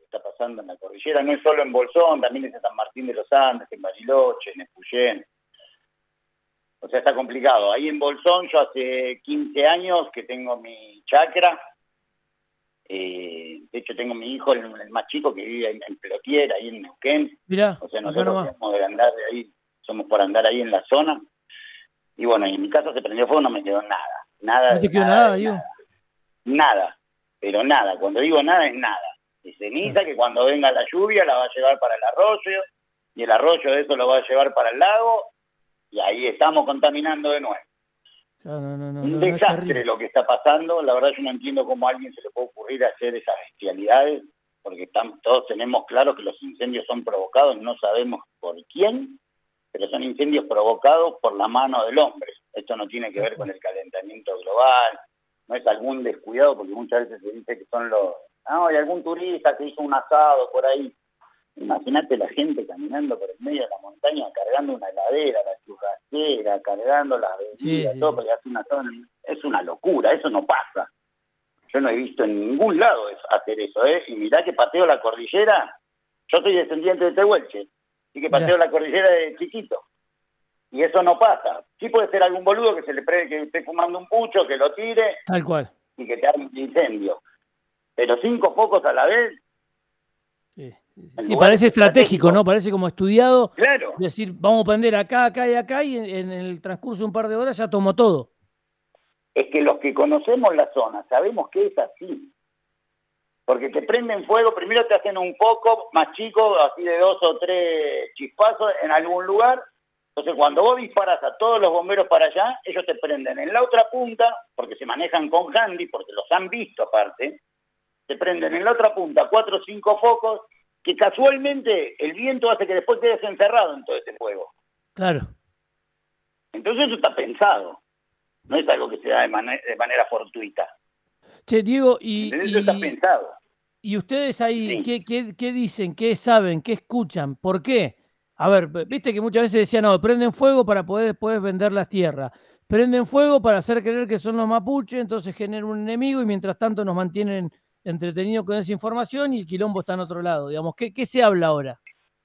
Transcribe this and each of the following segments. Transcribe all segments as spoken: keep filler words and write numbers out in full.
está pasando en la cordillera, no es solo en Bolsón, también es en San Martín de los Andes, en Bariloche, en Epuyén. O sea, está complicado. Ahí en Bolsón yo hace quince años que tengo mi chacra. Eh, de hecho, tengo mi hijo, el, el más chico, que vive en, en Plotier, ahí en Neuquén. Mirá, o sea, acá nosotros nomás. somos de andar de ahí, somos por andar ahí en la zona. Y bueno, y en mi casa se prendió fuego, no me quedó nada. Nada ¿No te de quedó nada nada, de digo? nada. Nada, pero nada. Cuando digo nada es nada. Y ceniza Claro. que cuando venga la lluvia la va a llevar para el arroyo, y el arroyo de eso lo va a llevar para el lago, y ahí estamos contaminando de nuevo. Claro, no, no, no, Un no, no, es desastre terrible. lo que está pasando. La verdad yo no entiendo cómo a alguien se le puede ocurrir hacer esas bestialidades, porque estamos, todos tenemos claro que los incendios son provocados, no sabemos por quién, pero son incendios provocados por la mano del hombre. Esto no tiene que Tal ver con cual. el calentamiento global, no es algún descuidado, porque muchas veces se dice que son los... No, hay algún turista que hizo un asado por ahí. Imagínate la gente caminando por el medio de la montaña, cargando una heladera, la churrasquera, cargando las Sí, bebidas, sí, todo, sí. porque hace una zona. Es una locura, eso no pasa. Yo no he visto en ningún lado hacer eso, ¿eh? Y mirá que pateo la cordillera, yo soy descendiente de Tehuelche, así que pateo Mirá, la cordillera de chiquito. Y eso no pasa. Sí puede ser algún boludo que se le pre que esté fumando un pucho, que lo tire tal cual. y que te arme un incendio. Pero cinco focos a la vez, Sí, sí, sí. en Sí, lugares parece estratégico, estratégicos. ¿no? Parece como estudiado. Claro, Decir, vamos a prender acá, acá y acá, y en, en el transcurso de un par de horas ya tomó todo. es que los que conocemos la zona sabemos que es así. Porque te prenden fuego, primero te hacen un foco más chico, así de dos o tres chispazos en algún lugar. Entonces cuando vos disparas a todos los bomberos para allá, ellos te prenden en la otra punta, porque se manejan con handy, porque los han visto aparte, te prenden en la otra punta cuatro o cinco focos, que casualmente el viento hace que después quedes encerrado en todo ese fuego. Claro. Entonces eso está pensado, no es algo que se da de, man de manera fortuita. Che, Diego, y, ¿Entendés? Eso está y, pensado. y ustedes ahí, Sí. ¿qué, qué, qué dicen? ¿Qué saben? ¿Qué escuchan? ¿Por qué? A ver, viste que muchas veces decían, no, prenden fuego para poder después vender las tierras. Prenden fuego para hacer creer que son los mapuches, entonces generan un enemigo y mientras tanto nos mantienen entretenidos con esa información y el quilombo está en otro lado. Digamos, ¿qué, qué se habla ahora?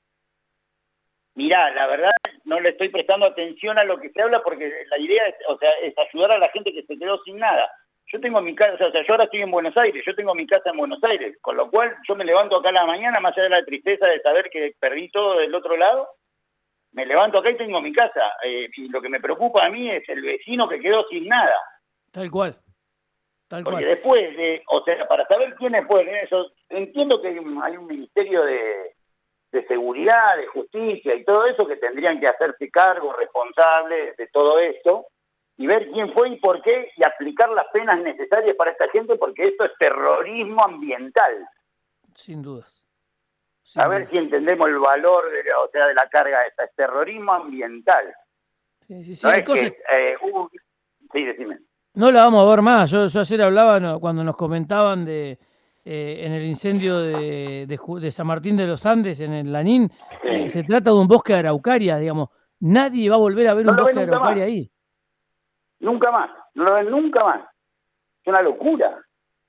Mirá, la verdad no le estoy prestando atención a lo que se habla porque la idea es, o sea, es ayudar a la gente que se quedó sin nada. Yo tengo mi casa, o sea, yo ahora estoy en Buenos Aires, yo tengo mi casa en Buenos Aires, con lo cual yo me levanto acá a la mañana, más allá de la tristeza de saber que perdí todo del otro lado, me levanto acá y tengo mi casa. Eh, y lo que me preocupa a mí es el vecino que quedó sin nada. Tal cual, tal Porque cual. después, de, o sea, para saber quiénes fueron esos, entiendo que hay un, hay un ministerio de, de seguridad, de justicia y todo eso que tendrían que hacerse cargo, responsables de todo esto, y ver quién fue y por qué, y aplicar las penas necesarias para esta gente, porque esto es terrorismo ambiental. Sin dudas, A sin ver dudas. si entendemos el valor de, o sea, de la carga esta, es terrorismo ambiental. Sí, sí, sí, No hay es cosas. que... Eh, uh, sí, decime. No la vamos a ver más. Yo, yo ayer hablaba no, cuando nos comentaban de eh, en el incendio de, de, de, San Martín de los Andes, en el Lanín, eh, Sí. se trata de un bosque de araucarias, digamos. Nadie va a volver a ver No un lo ven bosque de nunca más, araucaria ahí. nunca más, no lo ven nunca más. Es una locura,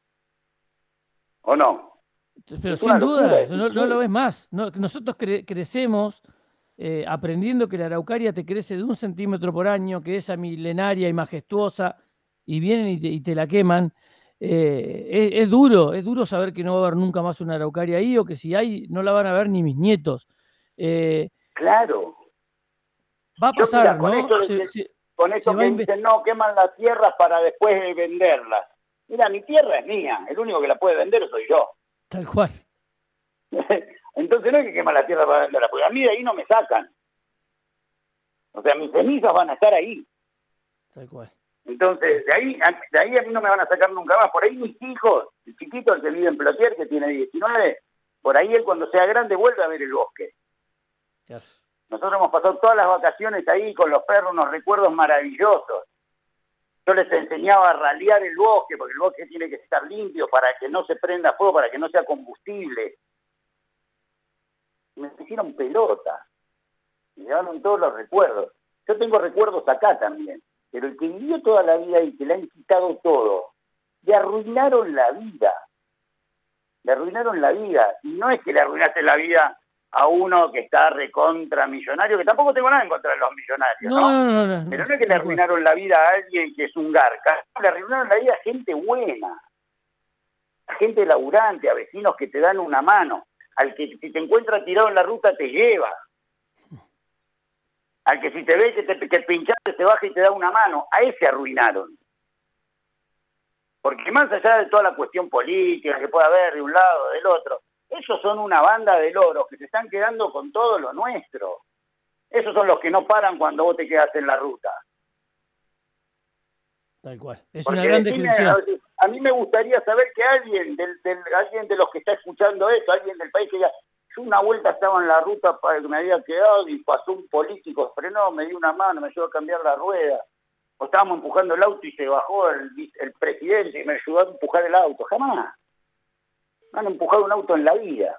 ¿o no? Pero Es una sin locura, duda, es no, no lo ves increíble. más. No, nosotros cre crecemos eh, aprendiendo que la araucaria te crece de un centímetro por año, que es milenaria y majestuosa, y vienen y te, y te la queman. Eh, es, es duro, es duro saber que no va a haber nunca más una araucaria ahí, o que si hay, no la van a ver ni mis nietos. Eh, Claro. va a Yo, mira, pasar, con ¿no? esto, de Se, que- se, con se esto va a que investigar. dicen, no, queman las tierras para después venderlas. Mira, mi tierra es mía, el único que la puede vender soy yo. Tal cual. Entonces no hay que quemar la tierra para venderla, porque a mí de ahí no me sacan. O sea, mis cenizas van a estar ahí. Tal cual. Entonces, de ahí, de ahí a mí no me van a sacar nunca más. Por ahí mis hijos, el chiquito, el que vive en Plotier, que tiene diecinueve, por ahí él cuando sea grande vuelve a ver el bosque. Yes. Nosotros hemos pasado todas las vacaciones ahí con los perros, unos recuerdos maravillosos. Yo les enseñaba a ralear el bosque, porque el bosque tiene que estar limpio para que no se prenda fuego, para que no sea combustible. Me hicieron pelota, me llevaron todos los recuerdos. Yo tengo recuerdos acá también, pero el que vivió toda la vida y que le han quitado todo, le arruinaron la vida. le arruinaron la vida. Y no es que le arruinaste la vida a uno que está recontra millonario, que tampoco tengo nada en contra de los millonarios, No, ¿no? no, no, no, no, Pero no es que le tal cual. arruinaron la vida a alguien que es un garca, le arruinaron la vida a gente buena, a gente laburante, a vecinos que te dan una mano, al que si te encuentra tirado en la ruta te lleva, al que si te ve que te que pinchaste se baja y te da una mano, a ese arruinaron. Porque más allá de toda la cuestión política que pueda haber de un lado o del otro, esos son una banda de loros que se están quedando con todo lo nuestro. Esos son los que no paran cuando vos te quedas en la ruta. Tal cual. Es Porque una gran decime, descripción. a, a mí me gustaría saber que alguien, del, del, alguien de los que está escuchando esto, alguien del país que diga, yo una vuelta estaba en la ruta para que me había quedado y pasó un político, frenó, me dio una mano, me ayudó a cambiar la rueda. O estábamos empujando el auto y se bajó el, el presidente y me ayudó a empujar el auto. Jamás. No han empujado un auto en la vida.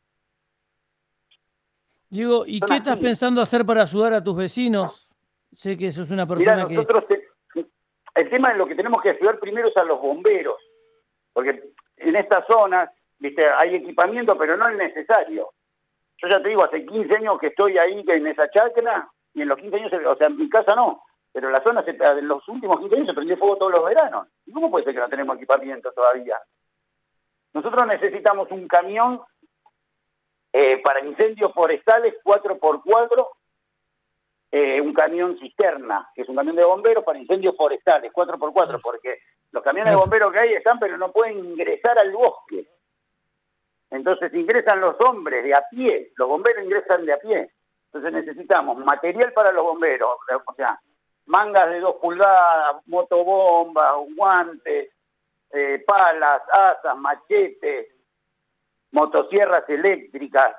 Diego, ¿y Son qué así. estás pensando hacer para ayudar a tus vecinos? Sé que sos una Mirá, persona que... nosotros te, el tema de lo que tenemos que ayudar primero es a los bomberos, porque en estas zonas, viste, hay equipamiento, pero no es necesario. Yo ya te digo, hace quince años que estoy ahí en esa chacra, y en los quince años, o sea, en mi casa no, pero en la zona, se, en los últimos quince años se prendió fuego todos los veranos. ¿Y cómo puede ser que no tenemos equipamiento todavía? Nosotros necesitamos un camión eh, para incendios forestales cuatro por cuatro, eh, un camión cisterna, que es un camión de bomberos para incendios forestales cuatro por cuatro, porque los camiones de bomberos que hay están, pero no pueden ingresar al bosque. Entonces ingresan los hombres de a pie, los bomberos ingresan de a pie. Entonces necesitamos material para los bomberos, o sea, mangas de dos pulgadas, motobombas, guantes, eh, palas, asas, machetes, motosierras eléctricas,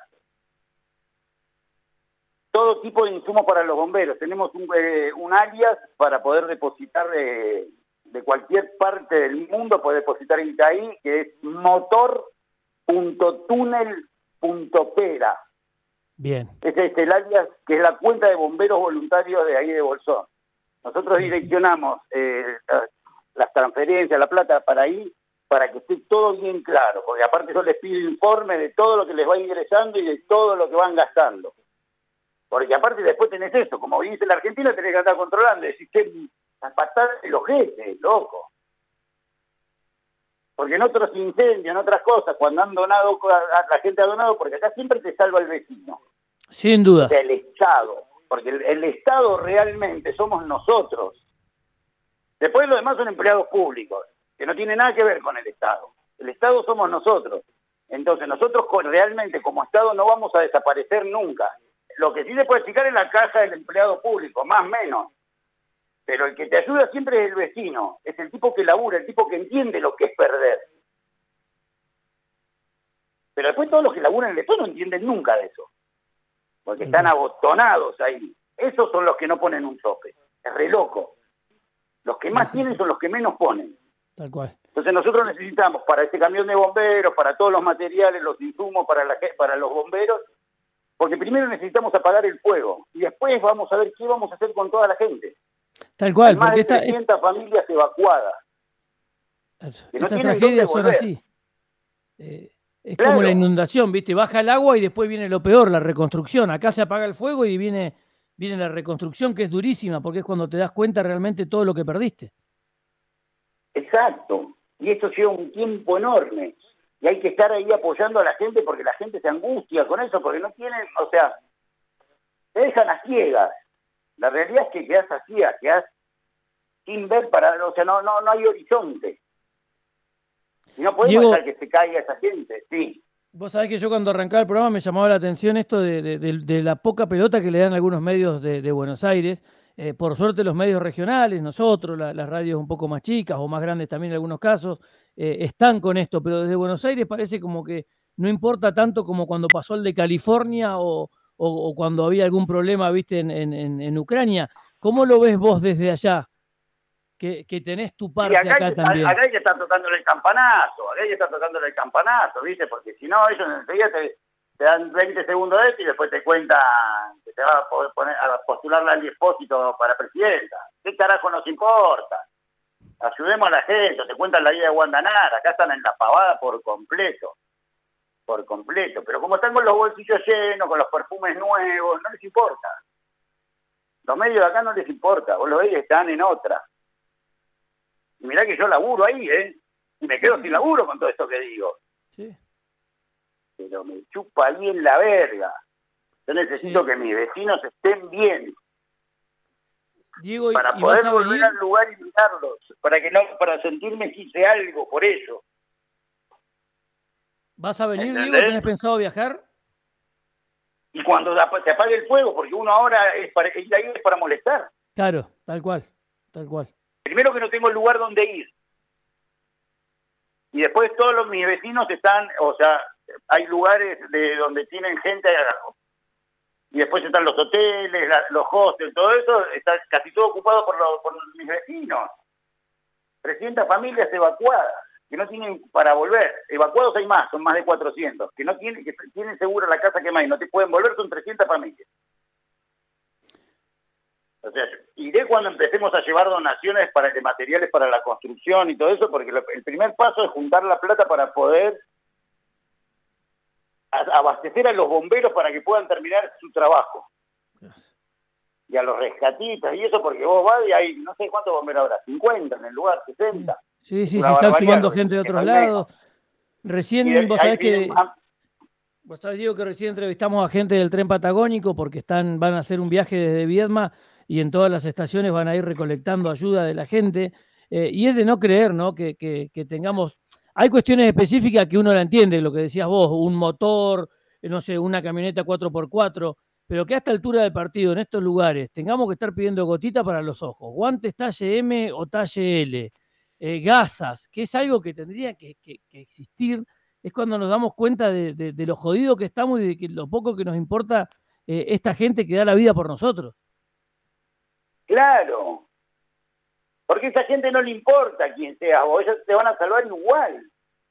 todo tipo de insumos para los bomberos. Tenemos un, eh, un alias para poder depositar eh, de cualquier parte del mundo, poder depositar en Itaí, que es motor punto túnel punto pera. Bien. Ese es el alias, que es la cuenta de bomberos voluntarios de ahí de Bolsón. Nosotros direccionamos eh, las transferencias, la plata para ahí, para que esté todo bien claro, porque aparte yo les pido informe de todo lo que les va ingresando y de todo lo que van gastando. Porque aparte después tenés eso, como dice la Argentina, tenés que andar controlando, decís que a patada el ojete, loco. Porque en otros incendios, en otras cosas, cuando han donado, la gente ha donado, porque acá siempre te salva el vecino. Sin duda. O sea, el Estado. Porque el, el Estado realmente somos nosotros. Después los demás son empleados públicos, que no tiene nada que ver con el Estado. El Estado somos nosotros. Entonces nosotros realmente como Estado no vamos a desaparecer nunca. Lo que sí se puede fijar es la caja del empleado público, más o menos. Pero el que te ayuda siempre es el vecino, es el tipo que labura, el tipo que entiende lo que es perder. Pero después todos los que laburan en el Estado no entienden nunca de eso, porque están abotonados ahí. Esos son los que no ponen un tope. Es re loco. Los que más tienen son los que menos ponen. Tal cual. Entonces nosotros necesitamos para este camión de bomberos, para todos los materiales, los insumos para, la, para los bomberos, porque primero necesitamos apagar el fuego y después vamos a ver qué vamos a hacer con toda la gente. Tal cual, hay más porque de esta, trescientas familias evacuadas. Que no estas tragedias son así. Eh, es claro. Como la inundación, ¿viste? Baja el agua y después viene lo peor, la reconstrucción. Acá se apaga el fuego y viene, viene la reconstrucción, que es durísima, porque es cuando te das cuenta realmente todo lo que perdiste. Exacto. Y esto lleva un tiempo enorme. Y hay que estar ahí apoyando a la gente porque la gente se angustia con eso, porque no tienen, o sea, te dejan a ciegas. La realidad es que quedás a ciegas, quedás sin ver para, o sea, no, no, no hay horizonte. Y no podemos Diego, dejar que se caiga esa gente, sí. Vos sabés que yo cuando arrancaba el programa me llamaba la atención esto de, de, de, de la poca pelota que le dan algunos medios de, de Buenos Aires. Eh, por suerte los medios regionales, nosotros, la, las radios un poco más chicas o más grandes también en algunos casos, eh, están con esto, pero desde Buenos Aires parece como que no importa tanto como cuando pasó el de California o, o, o cuando había algún problema, viste, en, en, en Ucrania. ¿Cómo lo ves vos desde allá? Que, que tenés tu parte acá, acá hay, también. Acá hay que estar tocándole el campanazo, acá hay que estar tocándole el campanazo, ¿viste? Porque si no, ellos enseguida te, te dan veinte segundos de esto y después te cuentan que te va a poder poner a postularla al Expósito para presidenta. ¿Qué carajo nos importa? Ayudemos a la gente, te cuentan la vida de Guandanara, acá están en la pavada por completo. por completo. Pero como están con los bolsillos llenos, con los perfumes nuevos, no les importa. Los medios de acá no les importa, vos lo ves, están en otra. Y mirá que yo laburo ahí, ¿eh? Y me quedo sin laburo con todo esto que digo. Sí. Pero me chupa bien la verga. Yo necesito sí. que mis vecinos estén bien. Diego, para ¿y poder vas a volver venir? al lugar y mirarlos, para que no, para sentirme que hice algo por eso. ¿Vas a venir, ¿Entendés? Diego? ¿Tenés pensado viajar? Y cuando se apague el fuego, porque uno ahora es para, ir ahí es para molestar. Claro, tal cual, tal cual. Primero que no tengo el lugar donde ir. Y después todos los, mis vecinos están, o sea, hay lugares de donde tienen gente abajo. Y después están los hoteles, la, los hostels, todo eso, está casi todo ocupado por, los, por mis vecinos. trescientas familias evacuadas, que no tienen para volver. Evacuados hay más, son más de cuatrocientos. Que no tienen, que tienen seguro la casa quemada y no te pueden volver, son trescientas familias. O sea, iré cuando empecemos a llevar donaciones para, de materiales para la construcción y todo eso, porque lo, el primer paso es juntar la plata para poder abastecer a los bomberos para que puedan terminar su trabajo. Gracias. Y a los rescatistas y eso, porque vos vas y hay, no sé cuántos bomberos habrá, cincuenta en el lugar, sesenta. Sí, sí, se están sumando gente de otros lados. Recién, y vos sabés que... A... Vos sabés, Diego, que recién entrevistamos a gente del tren patagónico porque están, van a hacer un viaje desde Viedma y en todas las estaciones van a ir recolectando ayuda de la gente. Eh, y es de no creer, ¿no? Que, que, que tengamos... Hay cuestiones específicas que uno la entiende, lo que decías vos, un motor, no sé, una camioneta cuatro por cuatro, pero que a esta altura del partido, en estos lugares, tengamos que estar pidiendo gotita para los ojos, guantes talle M o talle L, eh, gasas, que es algo que tendría que, que, que existir, es cuando nos damos cuenta de, de, de lo jodido que estamos y de que lo poco que nos importa eh, esta gente que da la vida por nosotros. Claro. Porque a esa gente no le importa quién sea, o ellos te van a salvar igual.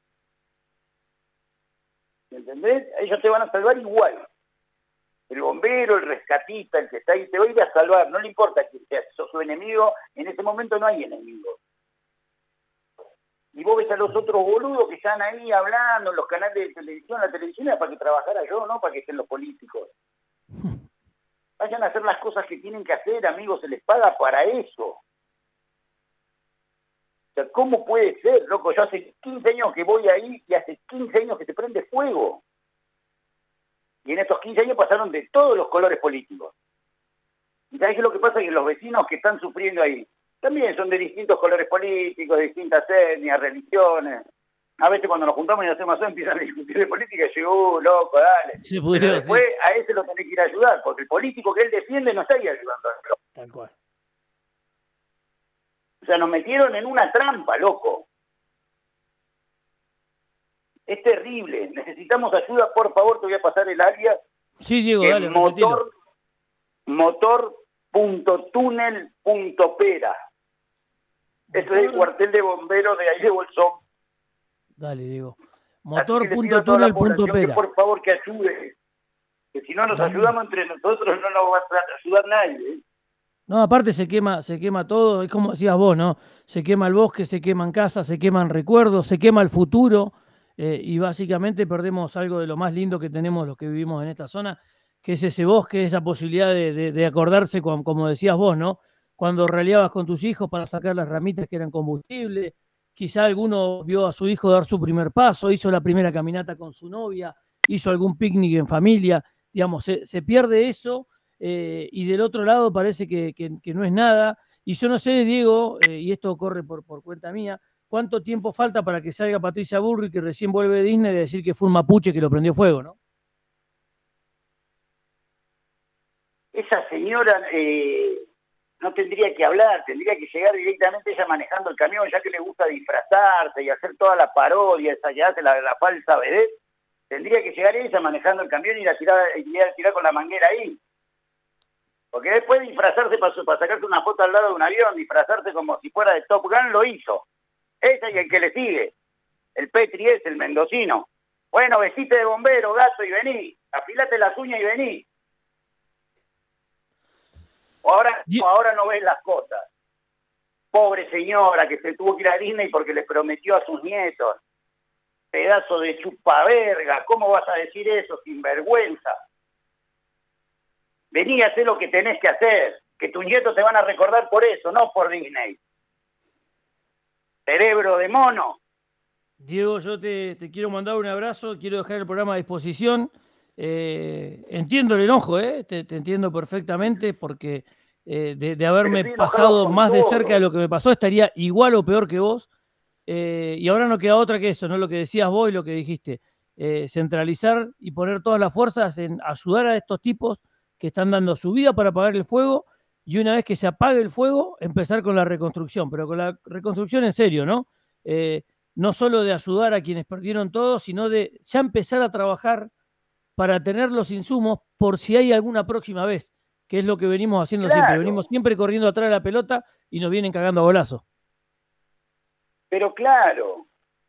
¿Entendés? Ellos te van a salvar igual. El bombero, el rescatista, el que está ahí, te va a ir a salvar, no le importa quién sea, si sos su enemigo, en ese momento no hay enemigo. Y vos ves a los otros boludos que están ahí hablando en los canales de televisión, la televisión era para que trabajara yo, no para que estén los políticos. Vayan a hacer las cosas que tienen que hacer, amigos, se les paga para eso. O sea, ¿cómo puede ser, loco? Yo hace quince años que voy ahí y hace quince años que se prende fuego. Y en estos quince años pasaron de todos los colores políticos. ¿Y sabés qué es lo que pasa? Que los vecinos que están sufriendo ahí también son de distintos colores políticos, de distintas etnias, religiones. A veces cuando nos juntamos y hacemos eso empiezan a discutir de política y yo, uh, loco, dale. Sí, pudieron, Pero después sí. A ese lo tenés que ir a ayudar, porque el político que él defiende no está ahí ayudando a él. Tal cual. O sea, nos metieron en una trampa, loco. Es terrible. Necesitamos ayuda, por favor, te voy a pasar el área. Sí, Diego, dale, motor, motor punto túnel punto pera. Eso es el cuartel de bomberos de ahí de Bolsón. Dale, Diego. motor punto túnel punto pera. Por favor, que ayude. Que si no nos dale. ayudamos entre nosotros, no nos va a ayudar nadie. ¿eh? No, aparte se quema, se quema todo, es como decías vos, ¿no? Se quema el bosque, se queman casas, se queman recuerdos, se quema el futuro, eh, y básicamente perdemos algo de lo más lindo que tenemos los que vivimos en esta zona, que es ese bosque, esa posibilidad de, de, de acordarse, con, como decías vos, ¿no? Cuando raleabas con tus hijos para sacar las ramitas que eran combustible, quizá alguno vio a su hijo dar su primer paso, hizo la primera caminata con su novia, hizo algún picnic en familia, digamos, se, se pierde eso. Eh, y del otro lado parece que, que, que no es nada. Y yo no sé, Diego, eh, y esto corre por, por cuenta mía, ¿cuánto tiempo falta para que salga Patricia Bullrich, que recién vuelve de Disney, de decir que fue un mapuche que lo prendió fuego, ¿no? Esa señora eh, no tendría que hablar, tendría que llegar directamente ella manejando el camión, ya que le gusta disfrazarse y hacer toda la parodia, esa que hace la, la falsa vedette, tendría que llegar ella manejando el camión y ir a tirar, ir a tirar con la manguera ahí. Porque después de disfrazarse para, para sacarse una foto al lado de un avión, disfrazarse como si fuera de Top Gun, lo hizo. Ella y el que le sigue. El Petri es el mendocino. Bueno, vestite de bombero, gato, y vení. Afilate las uñas y vení. O ahora, o ahora no ves las cosas. Pobre señora que se tuvo que ir a Disney porque les prometió a sus nietos. pedazo de chupaverga, ¿cómo vas a decir eso, sinvergüenza? Vení a hacer lo que tenés que hacer, que tus nietos te van a recordar por eso, no por Disney. Cerebro de mono. Diego, yo te, te quiero mandar un abrazo, quiero dejar el programa a disposición. Eh, entiendo el enojo, ¿eh? te, te entiendo perfectamente, porque eh, de, de haberme pasado más todo de cerca de lo que me pasó, estaría igual o peor que vos. Eh, y ahora no queda otra que eso, ¿no? Lo que decías vos y lo que dijiste. Eh, centralizar y poner todas las fuerzas en ayudar a estos tipos que están dando su vida para apagar el fuego, y una vez que se apague el fuego, empezar con la reconstrucción, pero con la reconstrucción en serio, ¿no? Eh, no solo de ayudar a quienes perdieron todo, sino de ya empezar a trabajar para tener los insumos por si hay alguna próxima vez, que es lo que venimos haciendo claro. siempre. Venimos siempre corriendo atrás de la pelota y nos vienen cagando a golazos. Pero claro.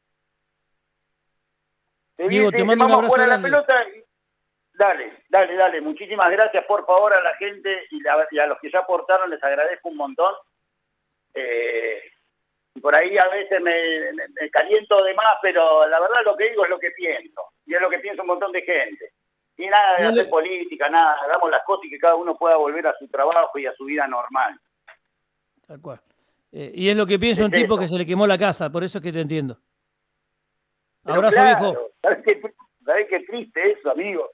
Te Diego, te, te mando te un abrazo a la grande. pelota. Dale, dale, dale. Muchísimas gracias, por favor, a la gente y, la, y a los que ya aportaron, les agradezco un montón. Eh, por ahí a veces me, me, me caliento de más, pero la verdad lo que digo es lo que pienso. Y es lo que piensa un montón de gente. Y nada de hacer política, nada. Hagamos las cosas y que cada uno pueda volver a su trabajo y a su vida normal. Tal cual. Eh, y es lo que piensa un eso. tipo que se le quemó la casa, por eso es que te entiendo. Pero Abrazo, claro, viejo. ¿Sabés qué, ¿Sabés qué triste eso, amigo?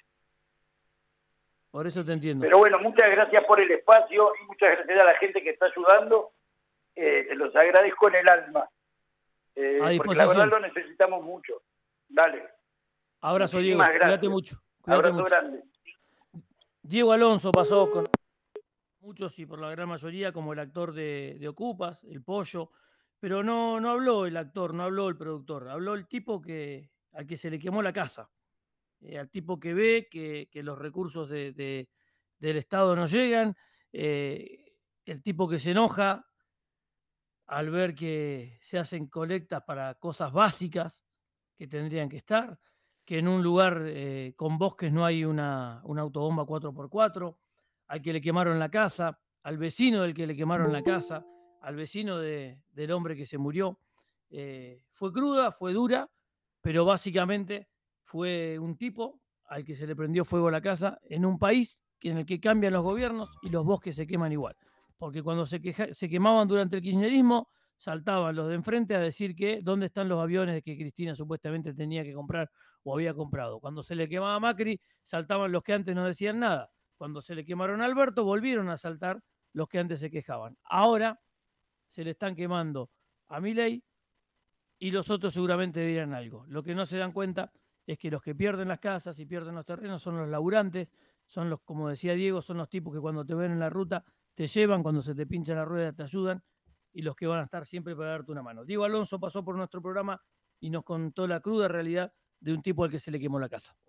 Por eso te entiendo. Pero bueno, muchas gracias por el espacio y muchas gracias a la gente que está ayudando. Eh, te los agradezco en el alma. Eh, porque la verdad lo necesitamos mucho. Dale. Abrazo, Diego. Gracias. Cuídate mucho. Cuídate Abrazo mucho. grande. Diego Alonso pasó con muchos y por la gran mayoría como el actor de, de Ocupas, el Pollo, pero no, no habló el actor, no habló el productor, habló el tipo que, al que se le quemó la casa, eh, al tipo que ve que, que los recursos de, de, del Estado no llegan, eh, el tipo que se enoja al ver que se hacen colectas para cosas básicas que tendrían que estar, que en un lugar eh, con bosques no hay una, una autobomba cuatro por cuatro, al que le quemaron la casa, al vecino del que le quemaron la casa, al vecino de, del hombre que se murió. Eh, fue cruda, fue dura, pero básicamente fue un tipo al que se le prendió fuego la casa en un país en el que cambian los gobiernos y los bosques se queman igual. Porque cuando se, queja, se quemaban durante el kirchnerismo, saltaban los de enfrente a decir que dónde están los aviones que Cristina supuestamente tenía que comprar o había comprado. Cuando se le quemaba a Macri, saltaban los que antes no decían nada. Cuando se le quemaron a Alberto, volvieron a saltar los que antes se quejaban. Ahora se le están quemando a Milei y los otros seguramente dirán algo. Lo que no se dan cuenta es que los que pierden las casas y pierden los terrenos son los laburantes, son los, como decía Diego, son los tipos que cuando te ven en la ruta te llevan, cuando se te pincha la rueda te ayudan, y los que van a estar siempre para darte una mano. Diego Alonso pasó por nuestro programa y nos contó la cruda realidad de un tipo al que se le quemó la casa.